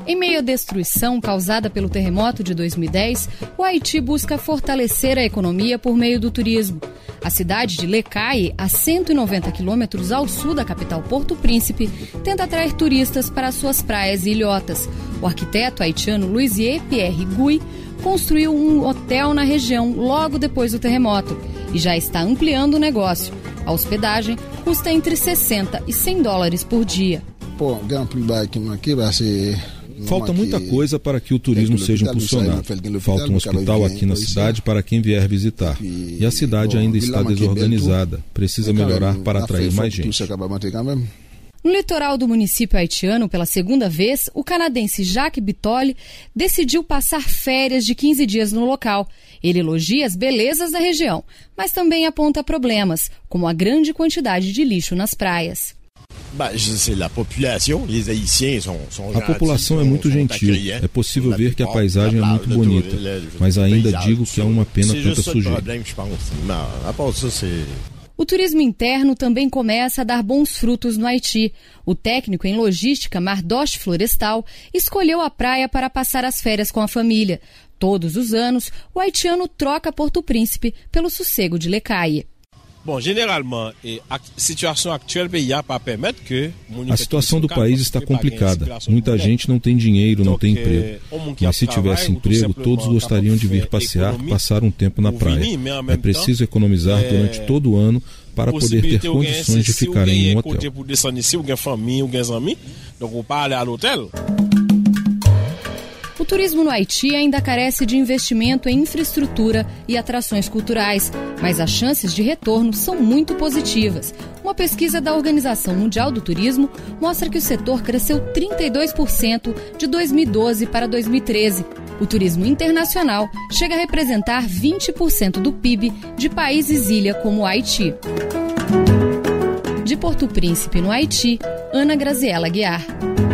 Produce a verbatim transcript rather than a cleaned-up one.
Em meio à destruição causada pelo terremoto de dois mil e dez, o Haiti busca fortalecer a economia por meio do turismo. A cidade de Les Cayes, a cento e noventa quilômetros ao sul da capital Porto Príncipe, tenta atrair turistas para suas praias e ilhotas. O arquiteto haitiano Louisier Pierre Gouy construiu um hotel na região logo depois do terremoto e já está ampliando o negócio. A hospedagem custa entre sessenta e cem dólares por dia. Falta muita coisa para que o turismo seja impulsionado. Falta um hospital aqui na cidade para quem vier visitar. E a cidade ainda está desorganizada. Precisa melhorar para atrair mais gente. No litoral do município haitiano, pela segunda vez, o canadense Jacques Bitoli decidiu passar férias de quinze dias no local. Ele elogia as belezas da região, mas também aponta problemas, como a grande quantidade de lixo nas praias. A população é muito gentil. É possível ver que a paisagem é muito bonita, mas ainda digo que é uma pena tanta sujeira. O turismo interno também começa a dar bons frutos no Haiti. O técnico em logística Mardoche Florestal escolheu a praia para passar as férias com a família. Todos os anos, o haitiano troca Porto Príncipe pelo sossego de Les Cayes. Bom, generalmente, a situação atual permite que a situação do país está complicada. Muita gente não tem dinheiro, não tem emprego. Mas se tivesse emprego, todos gostariam de vir passear, passar um tempo na praia. É preciso economizar durante todo o ano para poder ter condições de ficar em um hotel. O turismo no Haiti ainda carece de investimento em infraestrutura e atrações culturais, mas as chances de retorno são muito positivas. Uma pesquisa da Organização Mundial do Turismo mostra que o setor cresceu trinta e dois por cento de dois mil e doze para dois mil e treze. O turismo internacional chega a representar vinte por cento do P I B de países ilha como o Haiti. De Porto Príncipe, no Haiti, Ana Graziela Guiar.